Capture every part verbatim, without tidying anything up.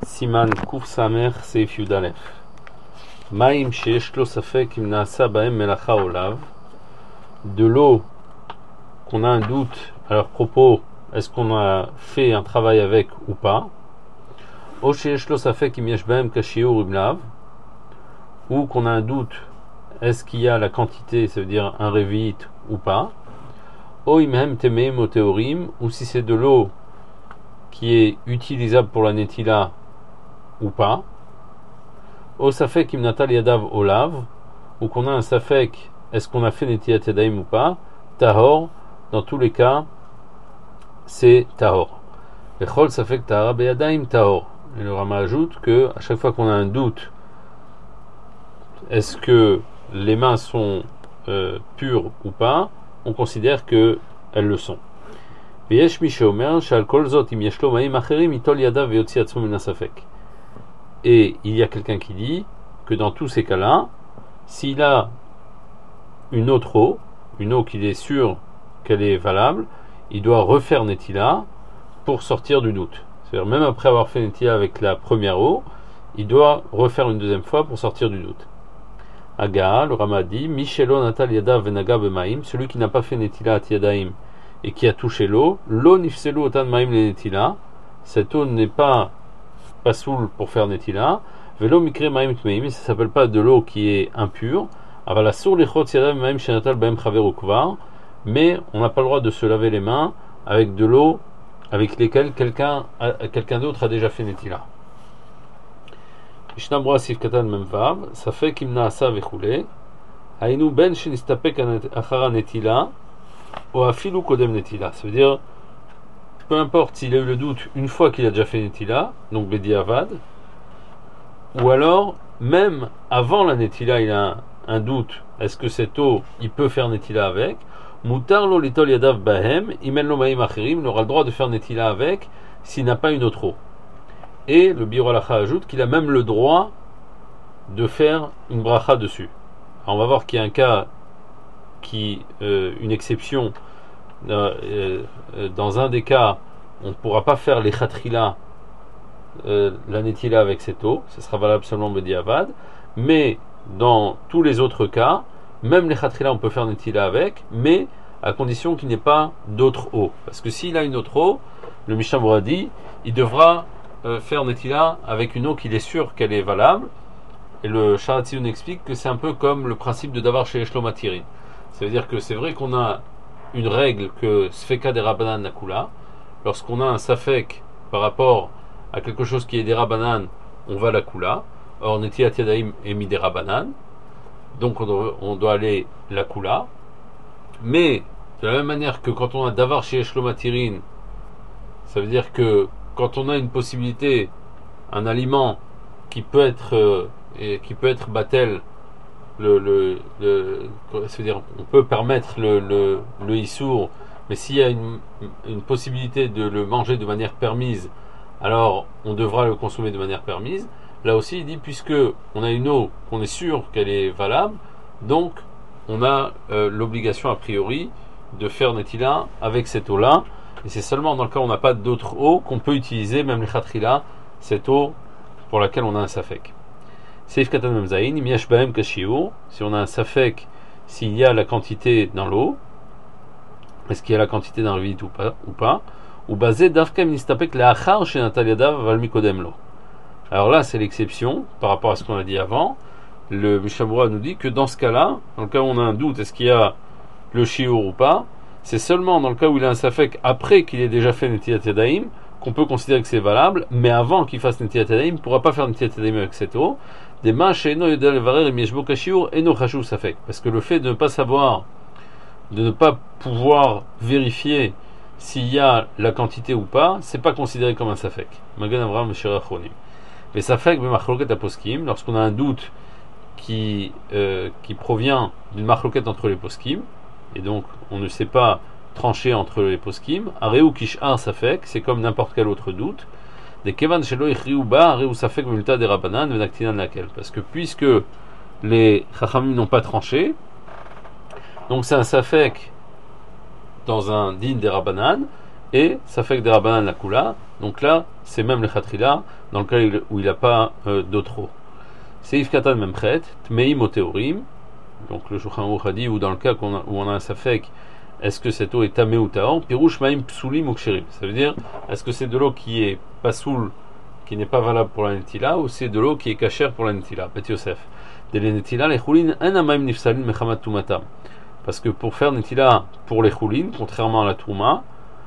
Siman Kuf Samer Seif Yudalef. Maim sheyesh lo safek im naasa bahem melacha olav. De l'eau qu'on a un doute à leur propos, est-ce qu'on a fait un travail avec ou pas. O sheyesh lo safek im yesh bahem kashiur imlav. Ou qu'on a un doute, est-ce qu'il y a la quantité, ça veut dire un révite ou pas. O imhem temeim o teorim, ou si c'est de l'eau qui est utilisable pour la netila ou pas. O safek im natal yadav olav, ou qu'on a un safek, est-ce qu'on a fait netilat yadayim ou pas. Tahor, dans tous les cas, c'est tahor. Vechol safek tahara beyadayim tahor. Et le Rama ajoute que à chaque fois qu'on a un doute, est-ce que les mains sont euh, pures ou pas, on considère que elles le sont. ויש מי שאומר שעל כל זאת אם יש לו מים אחרים ייטול ידיו ויוציא עצמו מן הספק. Et il y a quelqu'un qui dit que dans tous ces cas-là, s'il a une autre eau, une eau qu'il est sûr qu'elle est valable, il doit refaire netila pour sortir du doute. C'est-à-dire même après avoir fait netila avec la première eau, il doit refaire une deuxième fois pour sortir du doute. Aga, le Rama dit, Mishelo natal yadav venaga bemaim, celui qui n'a pas fait netila at yadaim et qui a touché l'eau, l'eau nifselu otan maim le netila, cette eau n'est pas pas soul pour faire netila, velo mikre maim tmeim, ça s'appelle pas de l'eau qui est impure, aval asur lechot yadav maim shenatal bahem chaver ukvar, mais on n'a pas le droit de se laver les mains avec de l'eau avec lesquelles quelqu'un quelqu'un d'autre a déjà fait netila. Mishnah Brura Sif Katan Memvav, Safek im naasa vechule, hainu ben shenistapek achara netila, ou afilu kodem netila. Ça veut dire, peu importe s'il a eu le doute une fois qu'il a déjà fait netila, donc bedi avad, ou alors même avant la netila il a un, un doute, est-ce que cette eau il peut faire netila avec? Mutar lo litol yadav bahem, imen lo maim achirim, il aura le droit de faire netila avec s'il n'a pas une autre eau. Et le Biur Halacha ajoute qu'il a même le droit de faire une bracha dessus. Alors on va voir qu'il y a un cas qui, euh, une exception, euh, euh, dans un des cas, on ne pourra pas faire les chatrila, euh, la netila avec cette eau, ce sera valable seulement bediavad, mais dans tous les autres cas, même les chatrila on peut faire netila avec, mais à condition qu'il n'y ait pas d'autre eau. Parce que s'il a une autre eau, le Mishnah Brura dit, il devra Euh, faire netila avec une eau qu'il est sûr qu'elle est valable. Et le Sharatzion explique que c'est un peu comme le principe de davar chez Eshlo-Matirin. Ça veut dire que c'est vrai qu'on a une règle que Sfeka des Rabbanan Nakula. Lorsqu'on a un Safek par rapport à quelque chose qui est des Rabbanan, on va la Kula. Or Netilat Yadayim est mis des Rabbanan, donc on doit, on doit aller la Kula. Mais de la même manière que quand on a davar chez Eshlo-Matirin, ça veut dire que quand on a une possibilité, un aliment qui peut être euh, et qui peut être batel, le, le, le, c'est-à-dire on peut permettre le, le, le issour, mais s'il y a une, une possibilité de le manger de manière permise, alors on devra le consommer de manière permise. Là aussi il dit, puisque on a une eau qu'on est sûr qu'elle est valable, donc on a euh, l'obligation a priori de faire netila avec cette eau-là. Et c'est seulement dans le cas où on n'a pas d'autre eau qu'on peut utiliser, même les chatrila, cette eau pour laquelle on a un safek. Seif katan memzaïn, im yesh bahem kashiur, si on a un safek, s'il y a la quantité dans l'eau, est-ce qu'il y a la quantité dans le vide ou pas, ou pas, ou basé davkem nistapek leachar shenatal yadav val mikodem lo. Alors là, c'est l'exception par rapport à ce qu'on a dit avant. Le Mishnah Brura nous dit que dans ce cas-là, dans le cas où on a un doute, est-ce qu'il y a le shiur ou pas, c'est seulement dans le cas où il a un safek après qu'il ait déjà fait netilat yadayim qu'on peut considérer que c'est valable, mais avant qu'il fasse netilat yadayim, il ne pourra pas faire netilat yadayim avec cette eau. Des mains chez eno yodel varer im yeshbo kashiur eno chashuv safek, parce que le fait de ne pas savoir, de ne pas pouvoir vérifier s'il y a la quantité ou pas, c'est pas considéré comme un safek. Magan Avraham Shir Achronim. Mais safek b'machloket aposkim, lorsqu'on a un doute qui euh, qui provient d'une machloket entre les poskim, et donc on ne sait pas trancher entre les poskim, areu kishar safek, c'est comme n'importe quel autre doute, des kevan shelo ichriu ba areu safek multa des rabanan venaktinan laquelle, parce que puisque les chachamim n'ont pas tranché, donc c'est un safek dans un din des rabanan, et ça fait que des rabanan la kula. Donc là, c'est même le khatrila, dans le cas où il n'a pas euh, d'autre eau. Seif katan memchet, tmeim o théorim. Donc le Shulchan Aruch a dit, ou dans le cas qu'on a, où on a un safek, est-ce que cette eau est tamé ou taor? Pirouche maim psulim ou ksherim. Ça veut dire, est-ce que c'est de l'eau qui est pasoul, qui n'est pas valable pour la netila, ou c'est de l'eau qui est cachère pour la netila? Bet Yosef. De la netila, les choulin, en amaim nifsalin mechamat tumatam. Parce que pour faire netila pour les choulin, contrairement à la touma,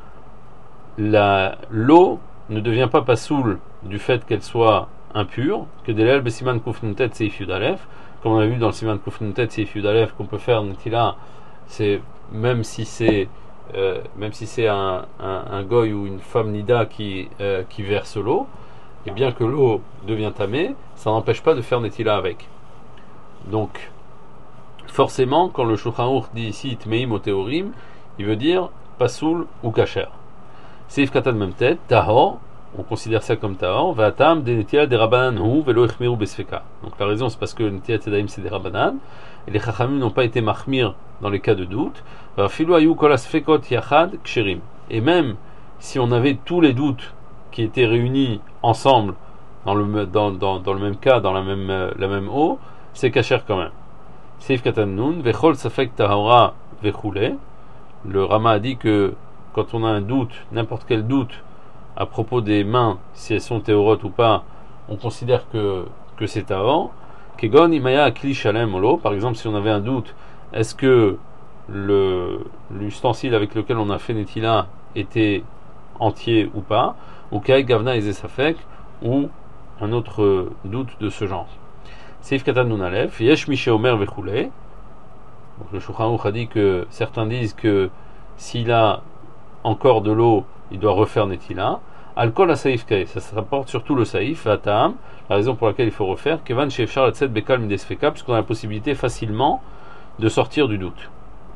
la, l'eau ne devient pas pasoul du fait qu'elle soit impure, que de l'el besiman kufnutet seif yudalef, comme on a vu dans le siman kufnutet seif yudalef, qu'on peut faire netila, c'est même si c'est euh, même si c'est un, un, un goy ou une femme nida qui, euh, qui verse l'eau, et bien que l'eau devient tamée, ça n'empêche pas de faire netila avec. Donc forcément, quand le Shulchan Aruch dit ici tmeim o théorim, il veut dire pasoul ou kacher. Seif katan même tête, tahor, on considère ça comme tahor, vatam de netila des rabanan hu velo echmiru besfeka. Donc la raison c'est parce que netila tedaim c'est des rabanan, et les chachamim n'ont pas été mahmir dans les cas de doute. Vafilu ayu kol asfekot yachad ksherim. Et même si on avait tous les doutes qui étaient réunis ensemble dans le dans, dans, dans le même cas, dans la même euh, la même eau, c'est kasher quand même. Seif katan nun vechol safek tahora vechule. Le Rama a dit que quand on a un doute, n'importe quel doute à propos des mains, si elles sont théorotes ou pas, on considère que, que c'est tahor. Kegon imaya akli shalem olo. Par exemple, si on avait un doute, est-ce que le, l'ustensile avec lequel on a fait netila était entier ou pas, ou kai gavna ezesafek, ou un autre doute de ce genre. Seif katan nun alef, yesh mishe omer vechule. Donc le Shulchan Aruch a dit que certains disent que s'il a encore de l'eau, il doit refaire netila. Alcool à saïf kay, ça se rapporte surtout le saïf, atam, la raison pour laquelle il faut refaire, kevan shefshar latset bekal midesfeka, puisqu'on a la possibilité facilement de sortir du doute.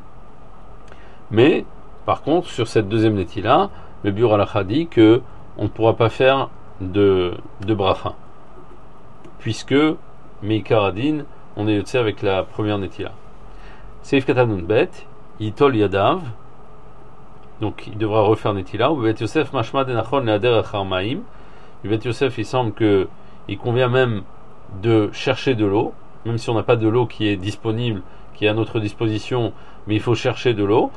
Mais, par contre, sur cette deuxième netila, le Biur Halacha dit que on ne pourra pas faire de, de bracha, puisque Meikar Adin, on est yotze avec la première netila. Seif katanun bet, yitol yadav, donc il devra refaire netila. Ou Bet Yosef mashma denachon leader achar maim. Bet Yosef, il semble que il convient même de chercher de l'eau, même si on n'a pas de l'eau qui est disponible, qui est à notre disposition, mais il faut chercher de l'eau.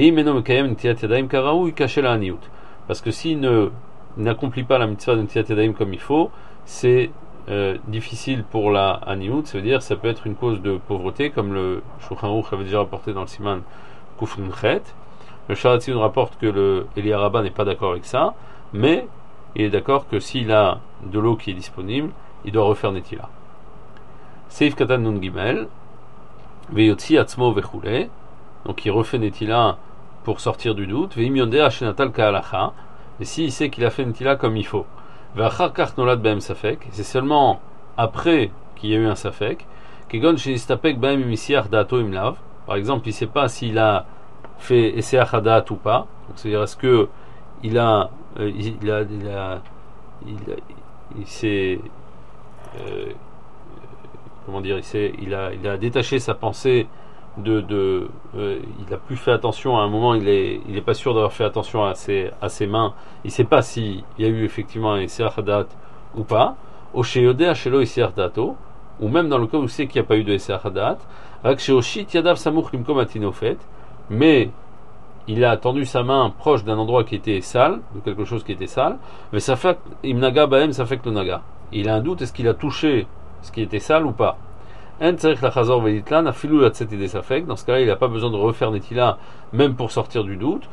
Parce que s'il ne n'accomplit pas la mitzvah de netilat yadayim comme il faut, c'est euh, difficile pour la aniout, ça veut dire ça peut être une cause de pauvreté, comme le Shulchan Aruch avait déjà rapporté dans le siman Kuf Nun Chet. Le Sharat Tziyun rapporte que le Eliyahu Rabbah n'est pas d'accord avec ça, mais il est d'accord que s'il a de l'eau qui est disponible, il doit refaire netila. Seif katan nun gimel, veyotzi atzmo vechule, donc il refait netila pour sortir du doute, veim yondeh ashenatal ka'alacha, et s'il sait qu'il a fait netila comme il faut, ve'achar kach nolad behem safek, c'est seulement après qu'il y a eu un safek, kegon shenistapek behem imisiach da'ato imlav, par exemple il ne sait pas s'il a fait essai achadat ou pas, donc c'est-à-dire est-ce que il a euh, il a il a il, a, il s'est euh, comment dire il s'est il a il a détaché sa pensée de de euh, il a plus fait attention à un moment, il est il est pas sûr d'avoir fait attention à ses à ses mains, il sait pas s'il y a eu effectivement un essai achadat ou pas, au sheyodeh shelo essai achadato, ou même dans le cas où c'est qu'il n'y a pas eu de essai achadat, rak sheoshit yadav samuch limkom atinofet, mais il a tendu sa main proche d'un endroit qui était sale, de quelque chose qui était sale, mais ça fait imnaga baem, ça fait que le naga. Il a un doute, est-ce qu'il a touché ce qui était sale ou pas? Dans ce cas-là, il n'a pas besoin de refaire netila, même pour sortir du doute,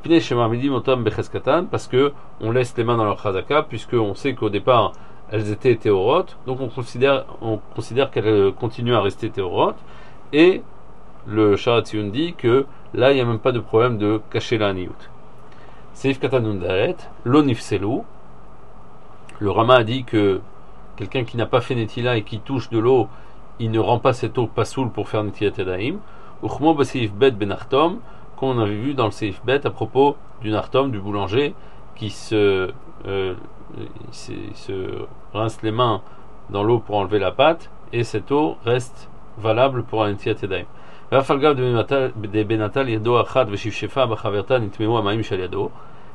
parce que on laisse les mains dans leur chazaka, puisqu'on sait qu'au départ, elles étaient théorotes, donc on considère, on considère qu'elles continuent à rester théorotes, et le Sharat Tziyun dit que là il n'y a même pas de problème de cacher la niout. Seif katanun daret, lo nifselu. Le Rama a dit que quelqu'un qui n'a pas fait netila et qui touche de l'eau, il ne rend pas cette eau pasoul pour faire netilat yadayim. Uchmo b'seif bet benartom, qu'on avait vu dans le seif bet à propos du nartom, du boulanger, qui se, euh, il se, il se rince les mains dans l'eau pour enlever la pâte, et cette eau reste valable pour un netilat yadayim.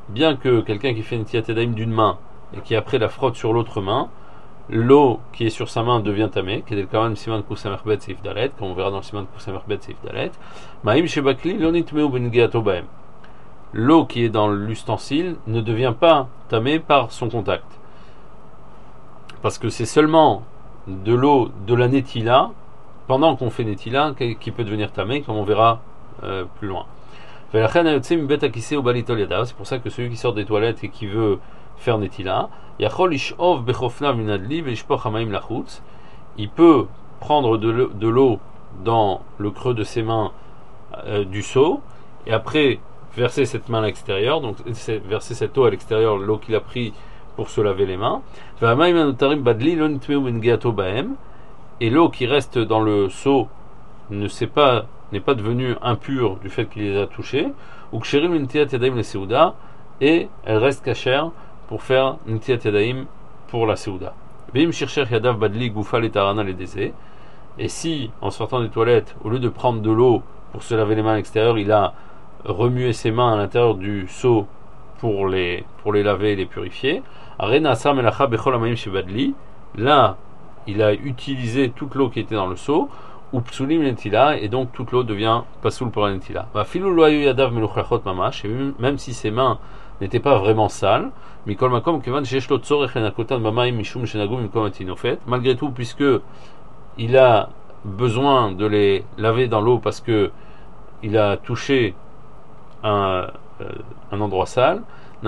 bien que quelqu'un qui fait Netilat Yadayim d'une main et qui après la frotte sur l'autre main, l'eau qui est sur sa main devient tamé, qui est le kaman siman kusamerbet seif dalet, comme on verra dans le siman kusamerbet seif dalet. Maim shebakli lo nitmeu bengeato baem. L'eau qui est dans l'ustensile ne devient pas tamé par son contact. Parce que c'est seulement de l'eau de la netila, pendant qu'on fait netila, qui peut devenir tamé, comme on verra euh, plus loin. C'est pour ça que celui qui sort des toilettes et qui veut faire netila, il peut prendre de l'eau dans le creux de ses mains euh, du seau, et après verser cette main à l'extérieur, donc verser cette eau à l'extérieur, l'eau qu'il a pris pour se laver les mains. Et l'eau qui reste dans le seau ne sait pas, n'est pas devenue impure du fait qu'il les a touchés, ou et elle reste cachère pour faire Netilat Yadayim pour la Seuda. Et si, en sortant des toilettes, au lieu de prendre de l'eau pour se laver les mains à l'extérieur, il a remué ses mains à l'intérieur du seau pour les, pour les laver et les purifier, là, il a utilisé toute l'eau qui était dans le seau, ou psulim netila, et donc toute l'eau devient pasoul pour la netila. Même si ses mains n'étaient pas vraiment sales, malgré tout, puisque il a besoin de les laver dans l'eau parce que il a touché un, un endroit sale,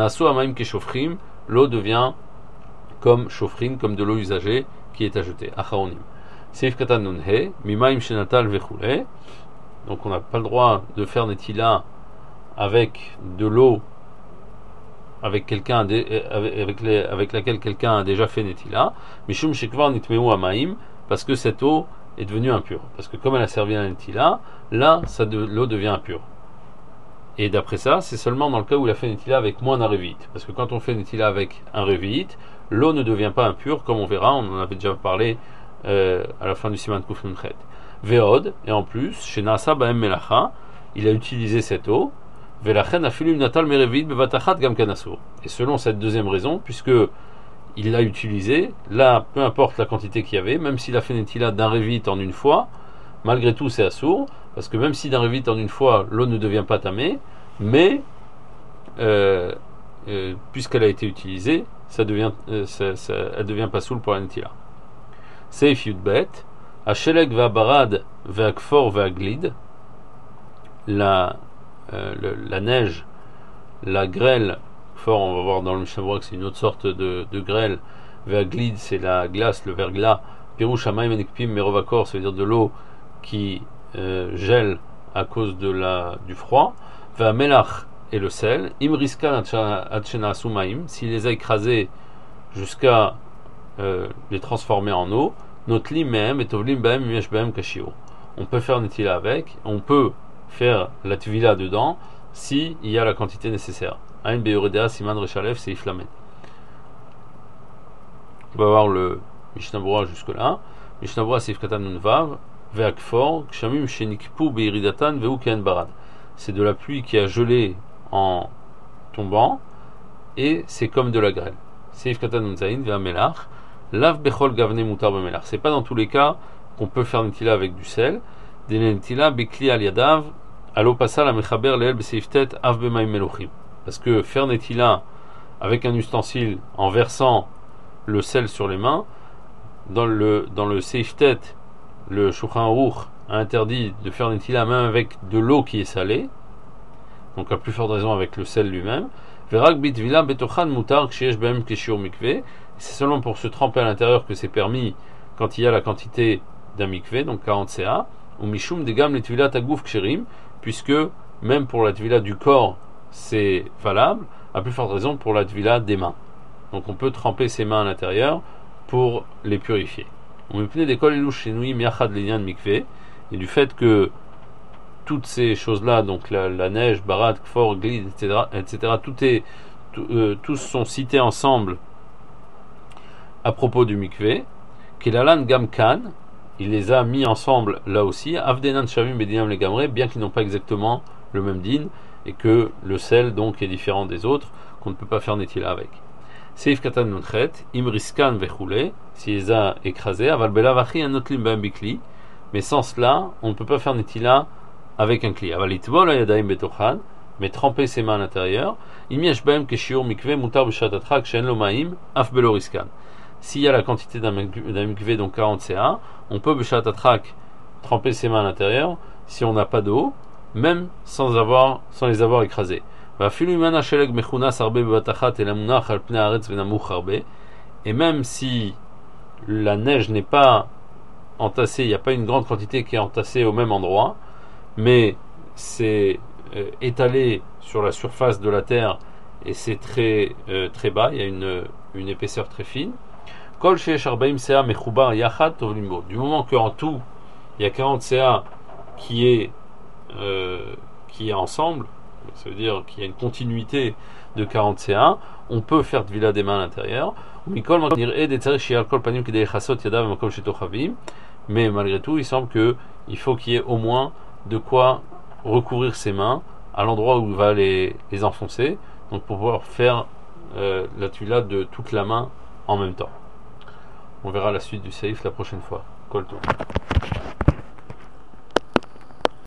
l'eau devient comme shofrim, comme de l'eau usagée qui est ajoutée. Acharonim. Seif katan nunhe, mimaim shenatal vechule. Donc on n'a pas le droit de faire netila avec de l'eau avec quelqu'un avec, les, avec laquelle quelqu'un a déjà fait netila. Mishum shekvar nitmeu amaim, parce que cette eau est devenue impure. Parce que comme elle a servi à la netila, là ça de, l'eau devient impure. Et d'après ça, c'est seulement dans le cas où il a fait netila avec moins d'un révite. Parce que quand on fait netila avec un révite, l'eau ne devient pas impure, comme on verra, on en avait déjà parlé euh, à la fin du Siman Kuf Nunchet. Veod, et en plus, chez Nasa Baem Melacha, il a utilisé cette eau, Velachen Afilim Natal Merevit Bevatachat Gam Kanasur. Et selon cette deuxième raison, puisque il l'a utilisé, là, peu importe la quantité qu'il y avait, même s'il a fait netila d'un révite en une fois, malgré tout c'est assour, parce que même si d'un révite en une fois, l'eau ne devient pas tamée, mais euh, euh, puisqu'elle a été utilisée, ça devient, euh, ça, ça, elle devient pas soul pour la netila. Seif Yudbet, Hashelek Vabarad Vakfor Vaglid, la, euh, le, la neige, la grêle, fort, on va voir dans le Mishnah Berurah que c'est une autre sorte de, de grêle, Vaglid c'est la glace, le verglas, Pirouch Hamayim Enikpim Merovakor, ça veut dire de l'eau qui euh, gèle à cause de la, du froid, va melach et le sel, imriskan atchena asumaim, s'il les a écrasés jusqu'à euh, les transformer en eau, notlim mehem et tovlim baem yesh baem kashio. On peut faire netila avec, on peut faire la tvila dedans si il y a la quantité nécessaire. Ain beyoredea siman rechalef seif lamed. On va voir le Mishnah Berurah jusque là. Mishnah Berurah seif katan nun vav. C'est de la pluie qui a gelé en tombant et c'est comme de la grêle. C'est pas dans tous les cas qu'on peut faire netila avec du sel. Parce que faire netila avec un ustensile en versant le sel sur les mains, dans le, dans le seiftet, le Shulchan Aruch a interdit de faire netila même avec de l'eau qui est salée, donc à plus forte raison avec le sel lui-même. C'est seulement pour se tremper à l'intérieur que c'est permis quand il y a la quantité d'un mikvé, donc quarante C A, ou mishum degam letvilat agouf ksherim, puisque même pour la tvila du corps c'est valable, à plus forte raison pour la tvila des mains. Donc on peut tremper ses mains à l'intérieur pour les purifier. On me prenait des kol elush shenui miachad linyan mikvé, et du fait que toutes ces choses-là, donc la, la neige, barad, kfor, glid, et cetera, et cetera, tout est, tout, euh, tous sont cités ensemble à propos du mikvé. Kelalan gamkan, il les a mis ensemble là aussi. Avdenan shavim bedinam legamre, bien qu'ils n'ont pas exactement le même din et que le sel donc est différent des autres. qu'on ne peut pas faire netila avec. Seif katan nunchet, imriskan vechoule, si les a écrasés, aval belavachi anotlim ben bikli, mais sans cela, on ne peut pas faire netila avec un cli. Aval itvol ayadaim betochan, mais tremper ses mains à l'intérieur. Im yesh bahem keshiur mikve mutar b'shatatra kshen lo ma'im af beloriskan. S'il y a la quantité d'un mikve, donc quarante C A, on peut b'shatatrak tremper ses mains à l'intérieur si on n'a pas d'eau, même sans avoir, sans les avoir écrasés. Et même si la neige n'est pas entassée, il n'y a pas une grande quantité qui est entassée au même endroit, mais c'est euh, étalé sur la surface de la terre et c'est très, euh, très bas, il y a une, une épaisseur très fine. Du moment qu'en tout, il y a quarante C A qui est, euh, qui est ensemble, ça veut dire qu'il y a une continuité de quarante C A, on peut faire de vila des mains à l'intérieur. Mais malgré tout, il semble qu'il faut qu'il y ait au moins de quoi recouvrir ses mains à l'endroit où il va les, les enfoncer, donc pour pouvoir faire euh, la tuila de toute la main en même temps. On verra la suite du saïf la prochaine fois. Kolto.